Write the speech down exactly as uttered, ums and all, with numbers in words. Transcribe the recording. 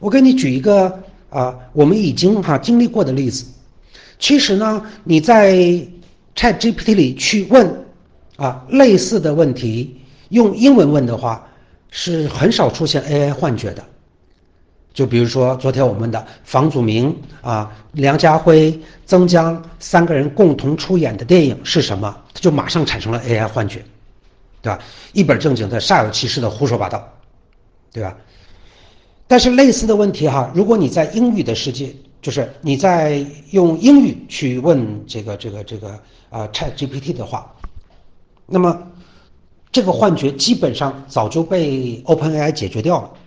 我给你举一个啊、呃，我们已经哈、啊、经历过的例子。其实呢，你在 ChatGPT 里去问啊类似的问题，用英文问的话，是很少出现 A I 幻觉的。就比如说昨天我们的房祖名啊、梁家辉、曾江三个人共同出演的电影是什么？他就马上产生了 A I 幻觉，对吧？一本正经的煞有其事的胡说八道，对吧？但是类似的问题哈，如果你在英语的世界，就是你在用英语去问这个这个这个啊、呃、ChatGPT 的话，那么这个幻觉基本上早就被 OpenAI 解决掉了。